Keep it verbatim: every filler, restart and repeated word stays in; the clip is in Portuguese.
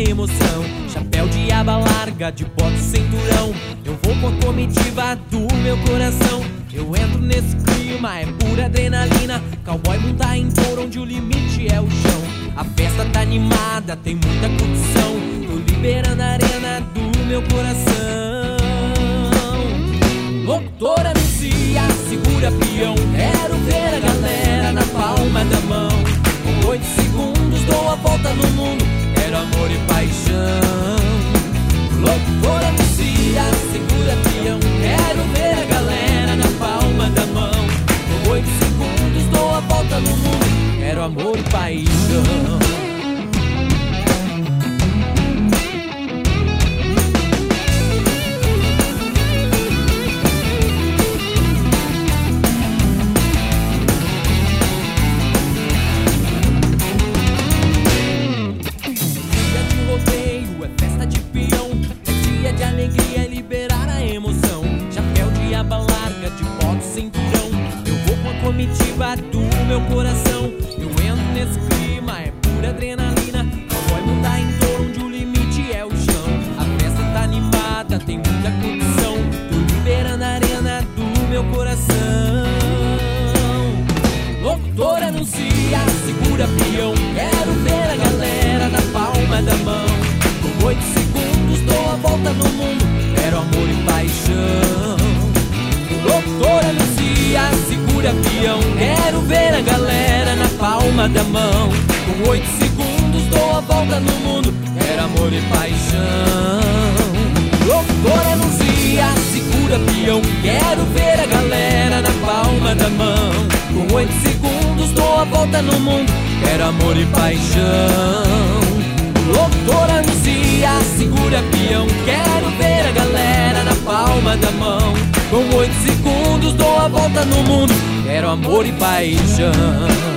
emoção. Chapéu de aba larga, de bota cinturão. Eu vou com a comitiva do meu coração. Eu entro nesse clima, é pura adrenalina. Cowboy monta em touro onde o limite é o chão. A festa tá animada, tem muita curtição. Tô liberando a arena do meu coração. Locutor anuncia, segura peão. Quero ver a galera na palma da mão. Com oito segundos dou a volta no mundo. Quero amor e paixão. Locutor anuncia, segura peão. Quero ver a galera na palma da mão. Com oito segundos dou a volta no mundo. Quero amor e paixão. Comitiva do meu coração. Eu entro nesse clima, é pura adrenalina. Cowboy monta em touro onde o limite é o chão. A festa tá animada, tem muita curtição. Tô liberando a arena do meu coração. Locutor anuncia, segura peão. Quero ver a galera na palma da mão. Com oito segundos dou a volta no mundo. Quero amor e paixão. Locutor anuncia, segura peão. Quero ver a galera na palma da mão. Com oito segundos dou a volta no mundo. Quero amor e paixão. Locutor anuncia, segura peão. Quero ver a galera na palma da mão. Com oito segundos dou a volta no mundo. Quero amor e paixão. Locutor anuncia, segura peão. Quero ver a galera na palma da mão. Com oito segundos dou a volta no mundo. Quero amor e paixão.